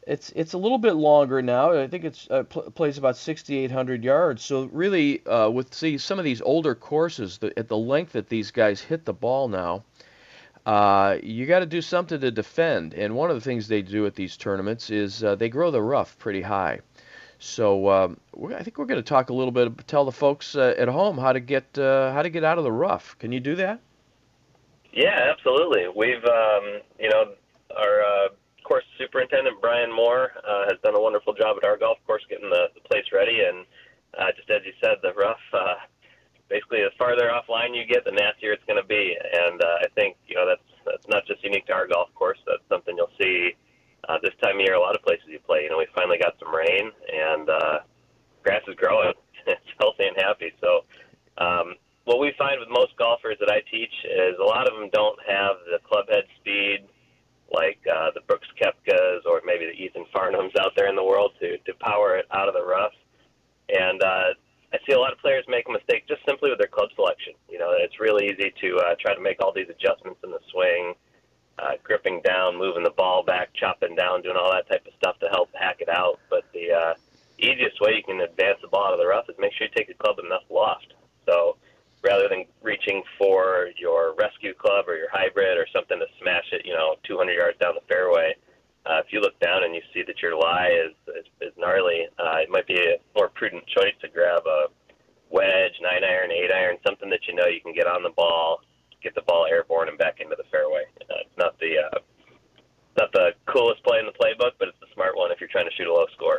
It's it's a little bit longer now. I think it's uh, pl- plays about sixty-eight hundred yards. So really, uh, with see some of these older courses, the, at the length that these guys hit the ball now, uh, you got to do something to defend. And one of the things they do at these tournaments is uh, they grow the rough pretty high. So um, we're, I think we're going to talk a little bit, tell the folks uh, at home how to get uh, how to get out of the rough. Can you do that? Yeah, absolutely. We've um, you know our uh, course superintendent Brian Moore uh, has done a wonderful job at our golf course getting the, the place ready, and uh, just as you said, the rough. Uh, basically, the farther offline you get, the nastier it's going to be, and uh, I think you know that's that's not just unique to our golf course. That's something you'll see. Uh, this time of year, a lot of places you play. You know, we finally got some rain, and uh, grass is growing. It's healthy and happy. So um, what we find with most golfers that I teach is a lot of them don't have the club head speed like uh, the Brooks Koepkas or maybe the Ethan Farnhams out there in the world to, to power it out of the rough. And uh, I see a lot of players make a mistake just simply with their club selection. You know, it's really easy to uh, try to make all these adjustments in the swing, Uh, gripping down, moving the ball back, chopping down, doing all that type of stuff to help hack it out. But the uh, easiest way you can advance the ball out of the rough is make sure you take the club with enough loft. So rather than reaching for your rescue club or your hybrid or something to smash it, you know, two hundred yards down the fairway, uh, if you look down and you see that your lie is, is, is gnarly, uh, it might be a more prudent choice to grab a wedge, nine iron, eight iron, something that you know you can get on the ball, get the ball airborne and back into the fairway. Uh, it's not the uh, not the coolest play in the playbook, but it's the smart one if you're trying to shoot a low score.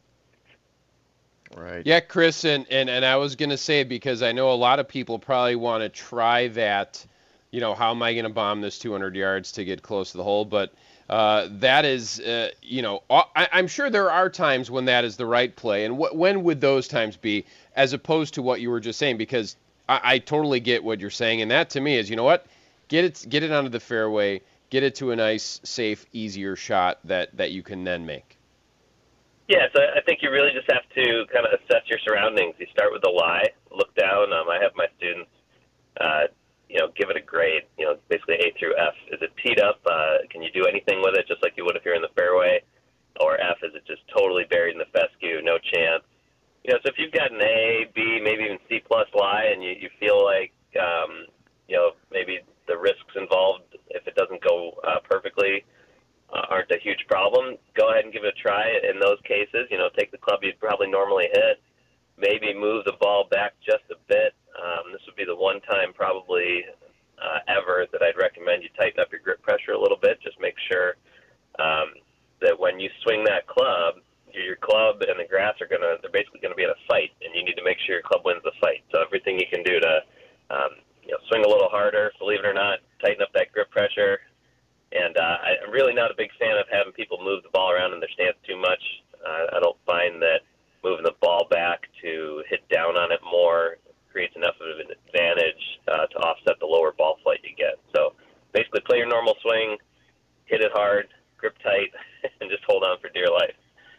Right. Yeah, Chris, and, and, and I was going to say, because I know a lot of people probably want to try that, you know, how am I going to bomb this two hundred yards to get close to the hole? But uh, that is, uh, you know, I, I'm sure there are times when that is the right play. And wh- when would those times be, as opposed to what you were just saying? Because I, I totally get what you're saying, and that to me is, you know what, get it get it onto the fairway, get it to a nice, safe, easier shot that, that you can then make. Yeah, so I think you really just have to kind of assess your surroundings. You start with the lie, look down. Um, I have my students, uh, you know, give it a grade, you know, basically A through F. Is it teed up? Uh, can you do anything with it just like you would if you're in the fairway? Or F, is it just totally buried in the fescue, no chance? You know, so if you've got an A, B, maybe even C plus lie, and you, you feel like, um, you know, maybe the risks involved, if it doesn't go uh, perfectly, uh, aren't a huge problem, go ahead and give it a try in those cases. You know, take the club you'd probably normally hit, maybe move the ball back just a bit. Um, this would be the one time probably uh, ever that I'd recommend you tighten up your grip pressure a little bit. Just make sure um, that when you swing that club, your club and the grass are going to, they're basically going to be in a fight, and you need to make sure your club wins the fight. So everything you can do to, um, you know, swing a little harder, believe it or not, tighten up that grip pressure. And uh, I'm really not a big fan of having people move the ball around in their stance too much. Uh, I don't find that moving the ball back to hit down on it more creates enough of an advantage uh, to offset the lower ball flight you get. So basically play your normal swing, hit it hard, grip tight, and just hold on for dear life.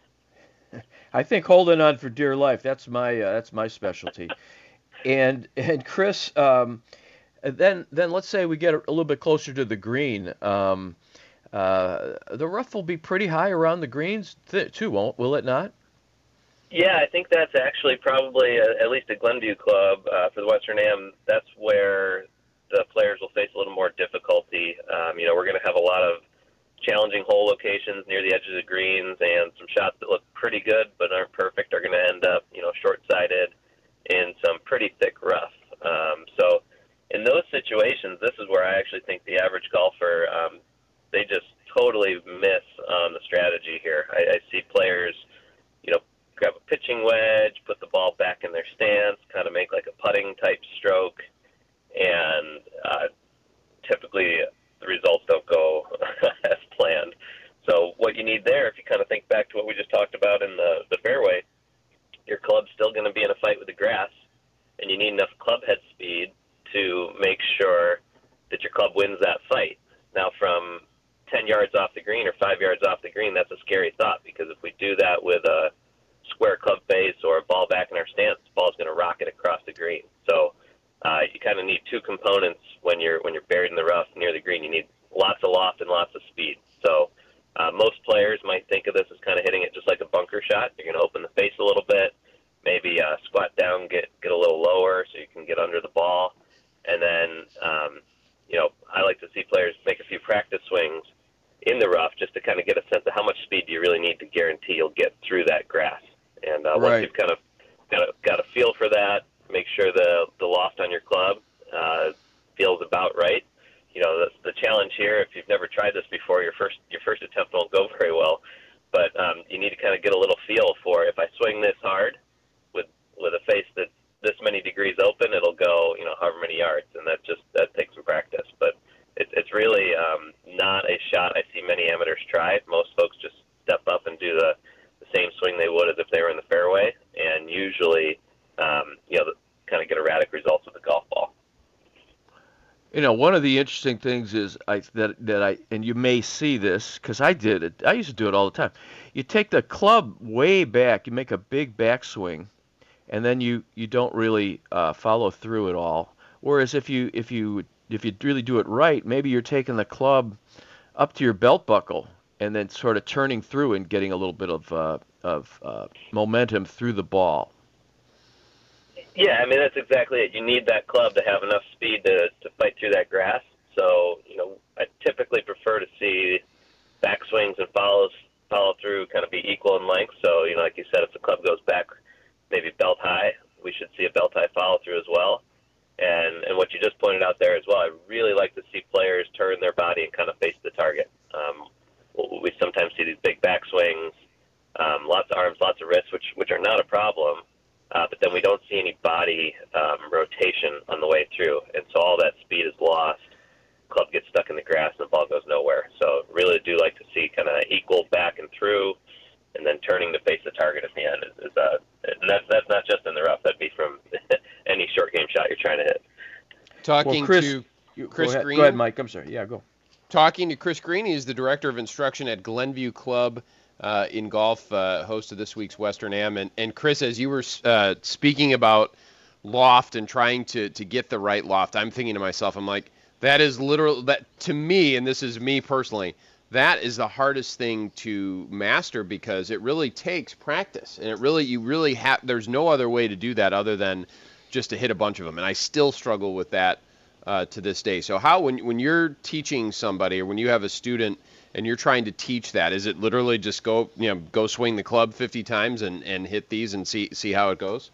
I think holding on for dear life, that's my uh, that's my specialty. And and Chris, um, then then let's say we get a, a little bit closer to the green. Um, uh, the rough will be pretty high around the greens th- too, won't will it not? Yeah, I think that's actually probably, uh, at least at Glenview Club uh, for the Western Am, that's where the players will face a little more difficulty. Um, you know, we're going to have a lot of challenging hole locations near the edges of greens, and some shots that look pretty good but aren't perfect are going to end up, you know, short-sighted in some pretty thick rough. Um, so in those situations, this is where I actually think the average golfer, um, they just totally miss on the strategy here. I, I see players, you know, grab a pitching wedge, put the ball back in their stance, kind of make like a putting type stroke, and uh, typically the results don't go as planned. So what you need there, if you kind of think back to what we just talked about in the, the fairway, your club's still going to be in a fight with the grass, and you need enough club head speed to make sure that your club wins that fight. Now, from ten yards off the green or five yards off the green, that's a scary thought, because if we do that with a square club face or a ball back in our stance, the ball's going to rocket across the green. So uh, you kind of need two components when you're when you're buried in the rough near the green. You need lots of loft and lots of speed. So Uh, most players might think of this as kind of hitting it just like a bunker shot. You're going to open the face a little bit, maybe uh, squat down, get get a little lower so you can get under the ball. And then, um, you know, I like to see players make a few practice swings in the rough just to kind of get a sense of how much speed do you really need to guarantee you'll get through that grass. And uh, Right. once you've kind of got a, got a feel for that, make sure the, the loft on your club uh, feels about right. You know, the, the challenge here, if you've never tried this before, your first your first attempt won't go very well. But um, you need to kind of get a little feel for, if I swing this hard with with a face that's this many degrees open, it'll go, you know, however many yards, and that just that takes some practice. But it, it's really um, not a shot I see many amateurs try. Most folks just step up and do the, the same swing they would as if they were in the fairway, and usually, um, you know, kind of get erratic results with the golf ball. You know, one of the interesting things is I, that that I and you may see this because I did it. I used to do it all the time. You take the club way back, you make a big backswing, and then you, you don't really uh, follow through at all. Whereas if you if you if you really do it right, maybe you're taking the club up to your belt buckle and then sort of turning through and getting a little bit of uh, of uh, momentum through the ball. Yeah, I mean, that's exactly it. You need that club to have enough speed to, to fight through that grass. So, you know, I typically prefer to see backswings and follows follow through kind of be equal in length. So, you know, like you said, if the club goes back maybe belt high, we should see a belt high follow through as well. And and what you just pointed out there as well, I really like to see players turn their body and kind of face the target. Um, we sometimes see these big backswings, um, lots of arms, lots of wrists, which which are not a problem. Uh, but then we don't see any body um, rotation on the way through, and so all that speed is lost. Club gets stuck in the grass, and the ball goes nowhere. So really do like to see kind of equal back and through, and then turning to face the target at the end. Is, is, uh, and that's, that's not just in the rough. That'd be from any short game shot you're trying to hit. Talking well, Chris, to you, Chris go ahead, Green. Go ahead, Mike. I'm sorry. Yeah, go. Talking to Chris Green, he's the director of instruction at Glenview Club uh, in golf, uh, host of this week's Western Am. And, and Chris, as you were uh, speaking about loft and trying to, to get the right loft, I'm thinking to myself, I'm like, that is literal, that to me, and this is me personally, that is the hardest thing to master because it really takes practice. And it really, you really have, there's no other way to do that other than just to hit a bunch of them. And I still struggle with that uh, to this day. So how, when when you're teaching somebody or when you have a student and you're trying to teach that, is it literally just go, you know, go swing the club fifty times and, and hit these and see see how it goes?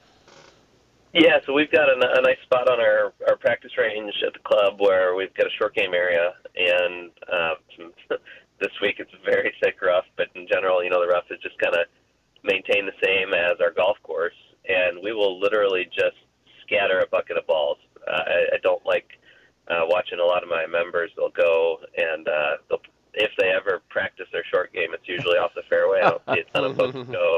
Yeah, so we've got a, a nice spot on our, our practice range at the club where we've got a short game area, and uh, this week it's very thick rough, but in general, you know, the rough is just kind of maintained the same as our golf course, and we will literally just scatter a bucket of balls. Uh, I, I don't like uh, watching a lot of my members. They'll go and uh, they'll, if they ever practice their short game, it's usually off the fairway. I don't see a ton of folks go.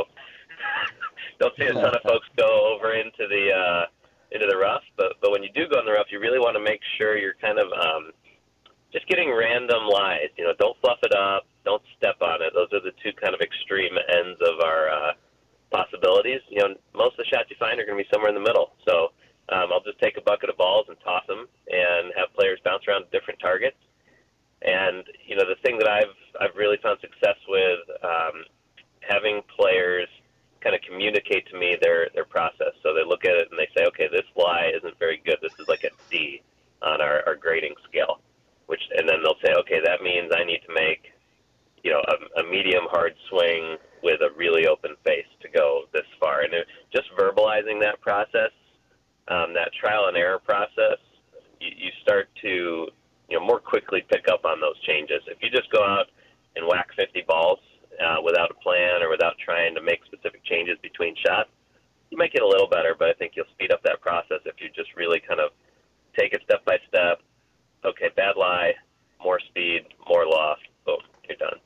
Don't see a ton of folks go over into the uh, into the rough, but but when you do go in the rough, you really want to make sure you're kind of um, just getting random lies. You know, don't fluff it up, don't step on it. Those are the two kind of extreme ends of our uh, possibilities. You know, most of the shots you find are going to be somewhere in the middle. So um, I'll just take a bucket of balls and toss them, and have players bounce around to different targets. And you know, the thing that I've I've really found success with um, having players kind of communicate to me their, their process. So they look at it and they say, okay, this lie isn't very good. This is like a D on our, our grading scale. Which, and then they'll say, okay, that means I need to make, you know, a, a medium hard swing with a really open face to go this far. And it, just verbalizing that process, um, that trial and error process, you, you start to, you know, more quickly pick up on those changes. If you just go out and whack fifty balls, Uh, without a plan or without trying to make specific changes between shots, you might get a little better, but I think you'll speed up that process if you just really kind of take it step by step. Okay, bad lie, more speed, more loft, boom, you're done.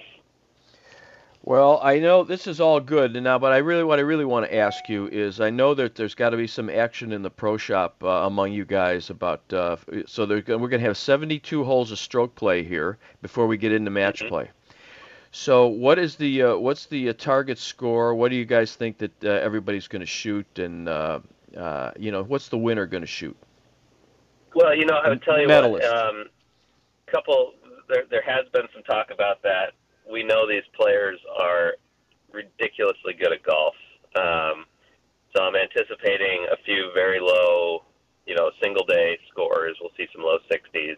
Well, I know this is all good now, but I really, what I really want to ask you is, I know that there's got to be some action in the pro shop uh, among you guys about. Uh, so we're going to have seventy-two holes of stroke play here before we get into match mm-hmm. play. So what is the uh, what's the uh, target score? What do you guys think that uh, everybody's going to shoot, and uh, uh, you know, what's the winner going to shoot? Well, you know, I would tell you Medalist. what. Um, couple there there has been some talk about that we know these players are ridiculously good at golf. Um, so I'm anticipating a few very low, you know, single-day scores. We'll see some low sixties.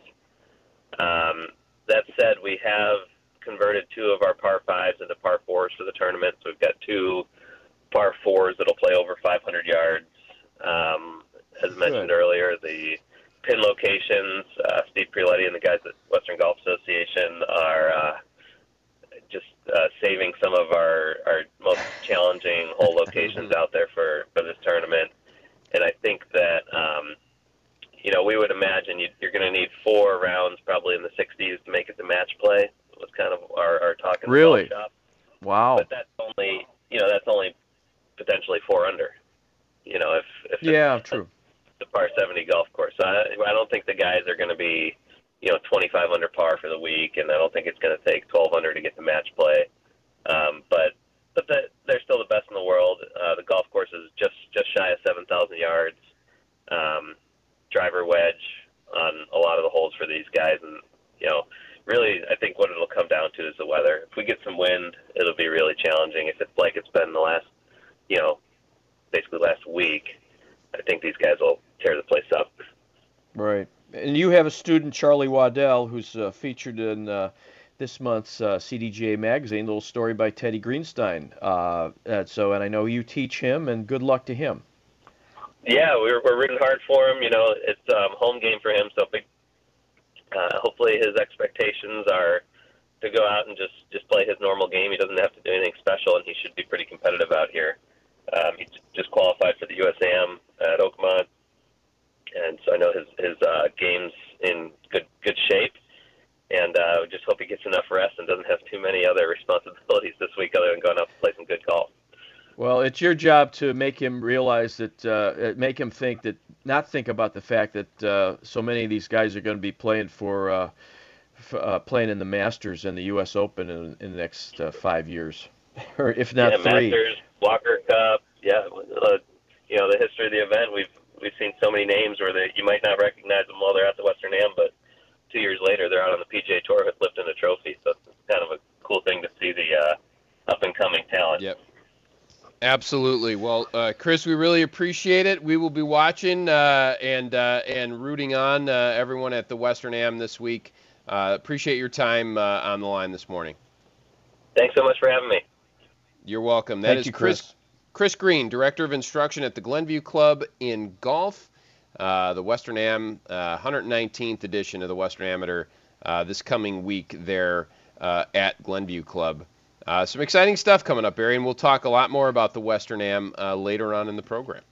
Um, that said, we have converted two of our par fives into par fours for the tournament. So we've got two par fours that'll play over five hundred yards. Um, as mentioned Good. earlier, the pin locations, uh, Steve Prioletti and the guys at Western Golf Association are uh, just uh, saving some of our, our most challenging hole locations out there for, for this tournament. And I think that, um, you know, we would imagine you, you're going to need four rounds probably in the sixties to make it to match play. Was kind of our, our talk in the really? golf shop. Wow. But that's only, you know, that's only potentially four under. You know, if, if yeah, it's true. the par seventy golf course. So I, I don't think the guys are going to be, you know, twenty-five under par for the week, and I don't think it's going to take twelve under to get to match play. Um, but but the, they're still the best in the world. Uh, the golf course is just, just shy of seven thousand yards. Um, driver wedge on a lot of the holes for these guys, and you know, really, I think what it'll come down to is the weather. If we get some wind, it'll be really challenging. If it's like it's been the last, you know, basically last week, I think these guys will tear the place up. Right. And you have a student, Charlie Waddell, who's uh, featured in uh, this month's uh, C D G A magazine, a little story by Teddy Greenstein. Uh, and so, and I know you teach him, and good luck to him. Yeah, we're we're rooting hard for him. You know, it's um, home game for him, so big. Uh, hopefully his expectations are to go out and just, just play his normal game. He doesn't have to do anything special, and he should be pretty competitive out here. Um, he just qualified for the U S A M at Oakmont, and so I know his, his uh, game's in good good shape. And uh, we just hope he gets enough rest and doesn't have too many other responsibilities this week other than going out to play some good golf. Well, it's your job to make him realize that, uh, make him think that, not think about the fact that uh, so many of these guys are going to be playing for, uh, f- uh, playing in the Masters and the U S Open in, in the next uh, five years, or if not yeah, three. Masters, Walker Cup, yeah. Uh, you know, the history of the event, we've we've seen so many names where they, you might not recognize them while they're at the Western Am, but two years later they're out on the P G A Tour with lifting a trophy. So it's kind of a cool thing to see the uh, up-and-coming talent. Yep. Absolutely. Well, uh, Chris, we really appreciate it. We will be watching uh, and uh, and rooting on uh, everyone at the Western Am this week. Uh, appreciate your time uh, on the line this morning. Thanks so much for having me. You're welcome. That Thank is you, Chris. Chris Chris Green, Director of Instruction at the Glenview Club in golf. Uh, the Western Am, uh, one hundred nineteenth edition of the Western Amateur uh, this coming week there uh, at Glenview Club. Uh, some exciting stuff coming up, Barry, and we'll talk a lot more about the Western Am uh, later on in the program.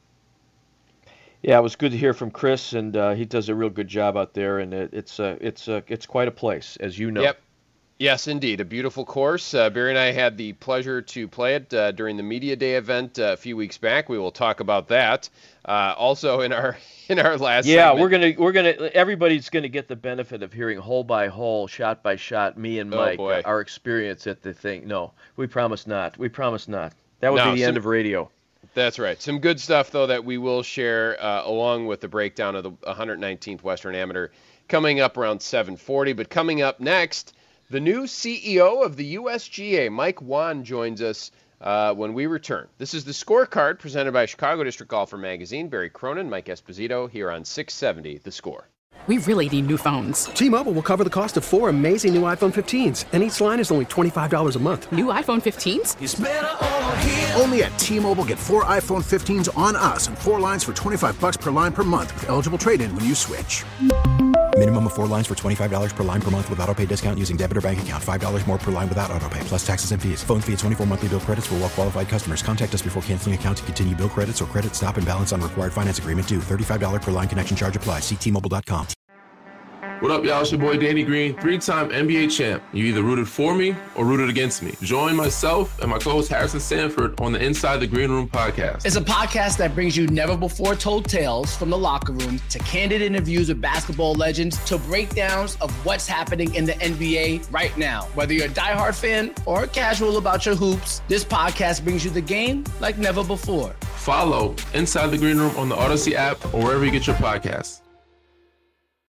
Yeah, it was good to hear from Chris, and uh, he does a real good job out there, and it, it's uh, it's uh, it's quite a place, as you know. Yep. Yes, indeed. A beautiful course. Uh, Barry and I had the pleasure to play it uh, during the Media Day event uh, a few weeks back. We will talk about that. Uh, also in our in our last Yeah, segment. we're gonna we're gonna everybody's gonna get the benefit of hearing hole by hole, shot by shot, me and Oh, Mike, boy. our experience at the thing. No, we promise not. We promise not. That would No, be the some- end of radio. That's right. Some good stuff, though, that we will share uh, along with the breakdown of the one hundred nineteenth Western Amateur coming up around seven forty. But coming up next, the new C E O of the U S G A, Mike Whan, joins us uh, when we return. This is the Scorecard presented by Chicago District Golfer Magazine. Barry Cronin, Mike Esposito here on six seventy The Score. We really need new phones. T-Mobile will cover the cost of four amazing new iPhone fifteens, and each line is only twenty-five dollars a month. New iPhone fifteens? It's better over here. Only at T-Mobile, get four iPhone fifteens on us and four lines for twenty-five bucks per line per month with eligible trade-in when you switch. Minimum of four lines for twenty-five dollars per line per month with autopay discount using debit or bank account. five dollars more per line without autopay, plus taxes and fees. Phone fee at twenty-four monthly bill credits for well-qualified customers. Contact us before canceling account to continue bill credits or credit stop and balance on required finance agreement due. thirty-five dollars per line connection charge applies. See T Mobile dot com. What up, y'all? It's your boy Danny Green, three-time N B A champ. You either rooted for me or rooted against me. Join myself and my co-host Harrison Sanford on the Inside the Green Room podcast. It's a podcast that brings you never-before-told tales from the locker room to candid interviews with basketball legends to breakdowns of what's happening in the N B A right now. Whether you're a diehard fan or casual about your hoops, this podcast brings you the game like never before. Follow Inside the Green Room on the Odyssey app or wherever you get your podcasts.